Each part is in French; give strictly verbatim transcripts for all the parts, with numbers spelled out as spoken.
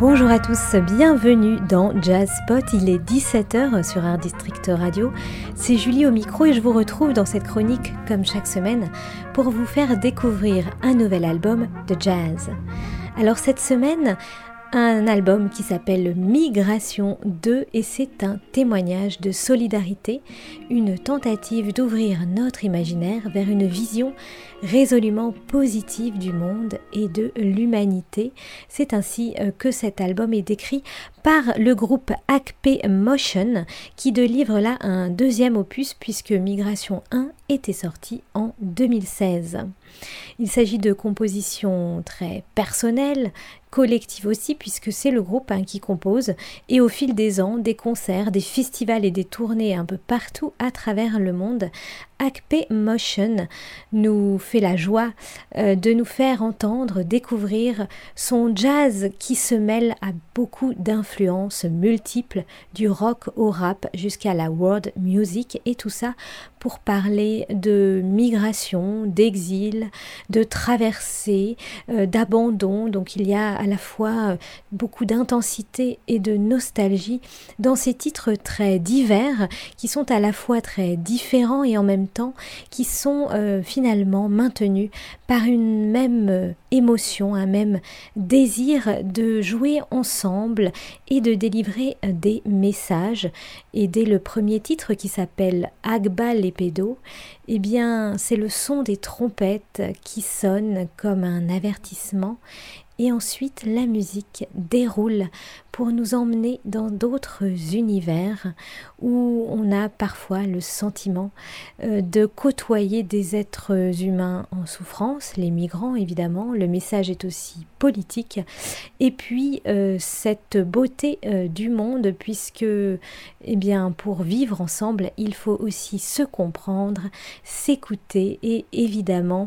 Bonjour à tous, bienvenue dans Jazz Spot, il est dix-sept heures sur Art District Radio. C'est Julie au micro et je vous retrouve dans cette chronique, comme chaque semaine, pour vous faire découvrir un nouvel album de jazz. Alors cette semaine, un album qui s'appelle Migration deux et c'est un témoignage de solidarité, une tentative d'ouvrir notre imaginaire vers une vision résolument positive du monde et de l'humanité. C'est ainsi que cet album est décrit par le groupe A K P Motion qui délivre là un deuxième opus puisque Migration un était sorti en deux mille seize. Il s'agit de compositions très personnelles, collectives aussi puisque c'est le groupe hein, qui compose et au fil des ans, des concerts, des festivals et des tournées un peu partout à travers le monde, A K P Motion nous fait la joie euh, de nous faire entendre, découvrir son jazz qui se mêle à beaucoup d'influences multiples, du rock au rap jusqu'à la world music et tout ça pour parler de migration, d'exil, de traversée, euh, d'abandon. Donc il y a à la fois euh, beaucoup d'intensité et de nostalgie dans ces titres très divers qui sont à la fois très différents et en même temps qui sont euh, finalement maintenus par une même euh, émotion, un même désir de jouer ensemble et de délivrer euh, des messages. Et dès le premier titre qui s'appelle Agba Lepedo, eh bien c'est le son des trompettes qui sonne comme un avertissement. Et ensuite, la musique déroule pour nous emmener dans d'autres univers où on a parfois le sentiment euh, de côtoyer des êtres humains en souffrance, les migrants évidemment, le message est aussi politique, et puis euh, cette beauté euh, du monde puisque eh bien, pour vivre ensemble, il faut aussi se comprendre, s'écouter et évidemment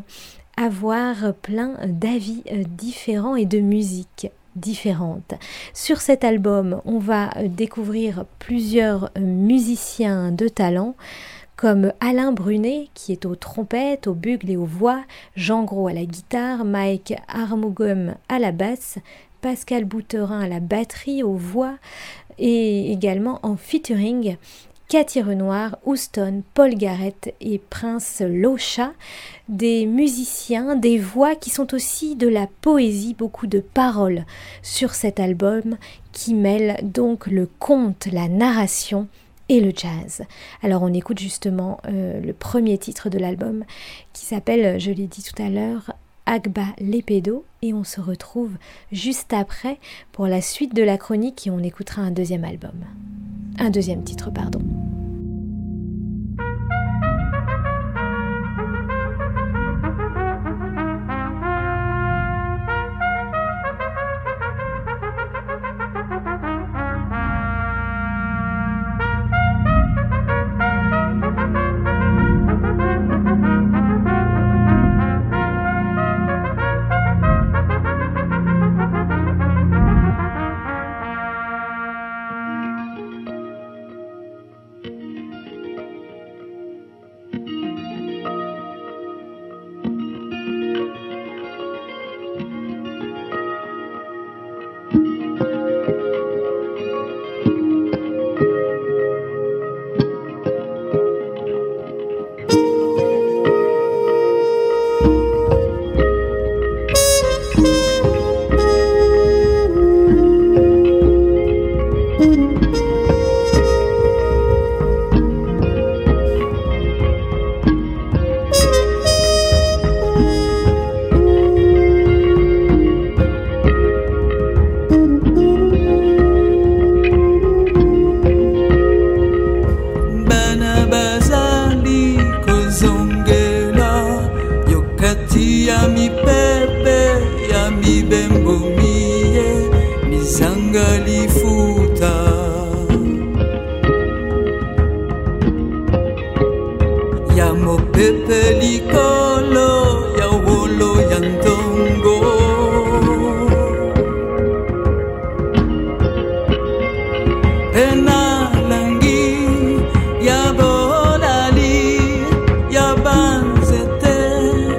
avoir plein d'avis différents et de musiques différentes. Sur cet album, on va découvrir plusieurs musiciens de talent, comme Alain Brunet, qui est aux trompettes, aux bugles et aux voix, Jean Gros à la guitare, Mike Armugum à la basse, Pascal Bouterin à la batterie, aux voix, et également en featuring, Cathy Renoir, Houston, Paul Garrett et Prince Locha, des musiciens, des voix qui sont aussi de la poésie, beaucoup de paroles sur cet album qui mêle donc le conte, la narration et le jazz. Alors on écoute justement euh, le premier titre de l'album qui s'appelle, je l'ai dit tout à l'heure, Agba Lepedo et on se retrouve juste après pour la suite de la chronique et on écoutera un deuxième album. Un deuxième titre, pardon.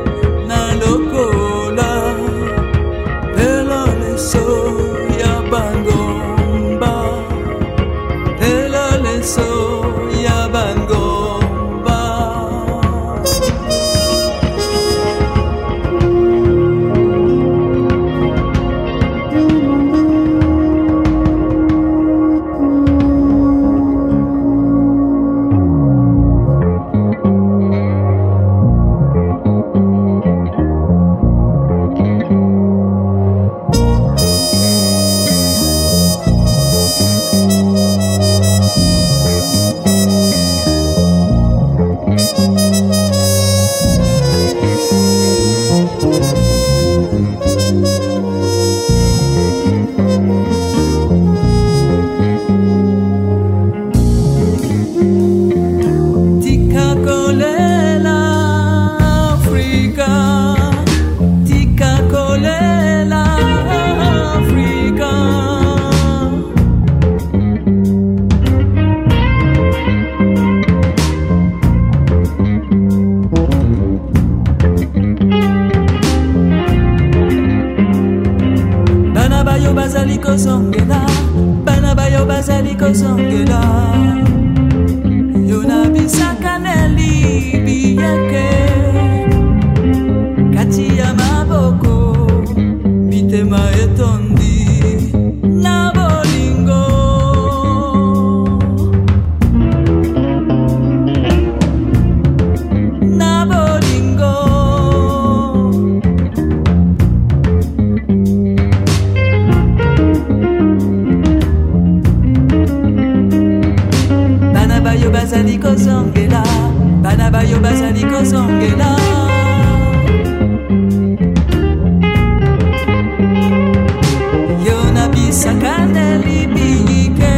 So ya bayo bazali kozongela bana bayo bazali kozongela yona bisaka neli biyeke kati ya maboko mitema etondi na bolingo na bolingo bana bayo bazali kozongela bana bayo bazali kozongela yona bisakane libike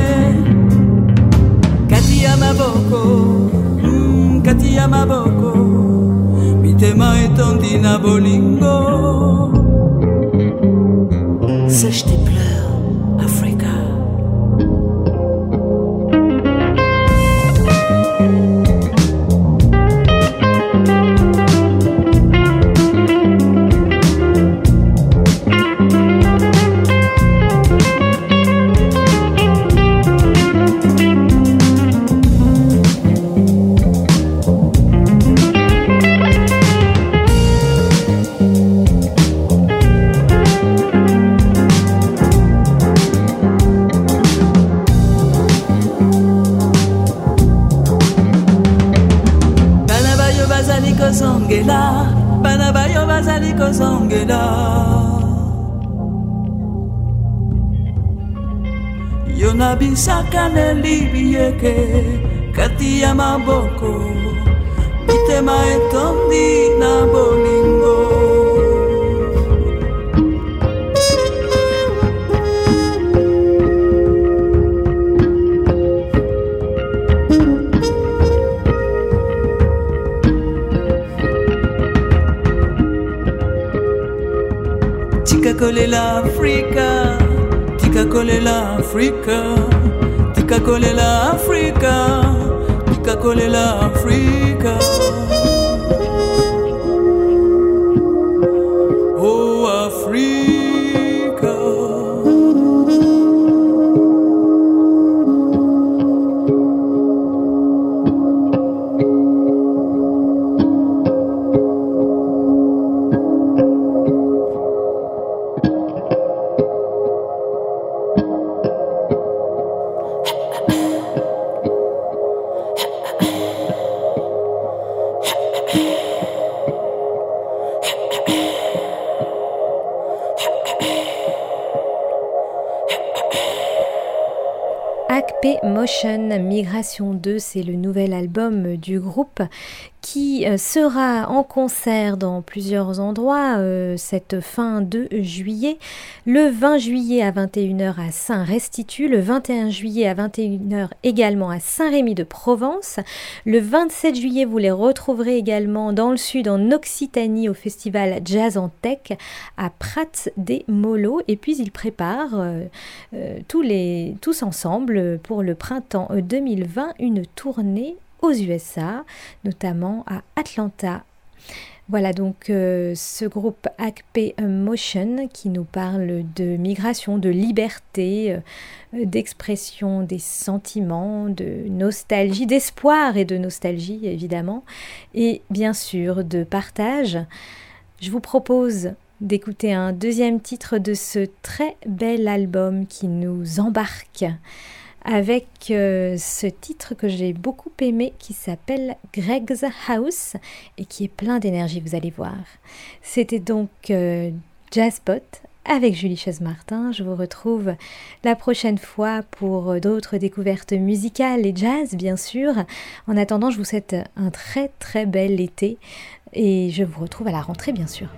kati ya maboko mm, kati ya maboko mitema etondi na bolingo sèche tes pleurs Africa. Bana bayo bazali kozongela yona bisaka nelibiyeke kati ya maboko mitema etondi na bolingo Tika kolela Africa, tika kolela Africa, tika kolela Africa, tika kolela Africa. Oh Africa. Motion Migration deux, c'est le nouvel album du groupe qui sera en concert dans plusieurs endroits euh, cette fin de juillet. Le vingt juillet à vingt et une heures à Saint-Restitut, le vingt et un juillet à vingt et une heures également à Saint-Rémy-de-Provence. Le vingt-sept juillet, vous les retrouverez également dans le sud, en Occitanie, au festival Jazz en Tech à Prats-des-Molos. Et puis ils préparent euh, euh, tous, les, tous ensemble pour le printemps deux mille vingt une tournée aux U S A, notamment à Atlanta. Voilà donc euh, ce groupe A K P Motion qui nous parle de migration, de liberté, euh, d'expression des sentiments, de nostalgie, d'espoir et de nostalgie évidemment, et bien sûr de partage. Je vous propose d'écouter un deuxième titre de ce très bel album qui nous embarque avec euh, ce titre que j'ai beaucoup aimé qui s'appelle Greg's House et qui est plein d'énergie, vous allez voir. C'était donc euh, Jazzpot avec Julie Chaise-Martin. Je vous retrouve la prochaine fois pour d'autres découvertes musicales et jazz bien sûr. En attendant, je vous souhaite un très très bel été et je vous retrouve à la rentrée bien sûr.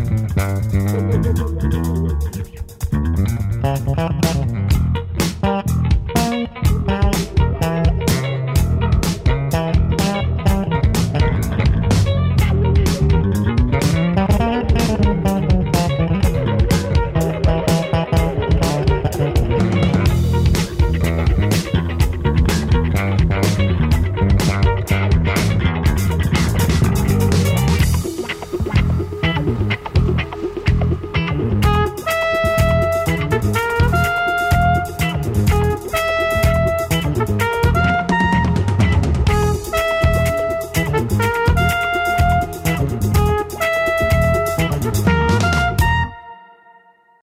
Thank you.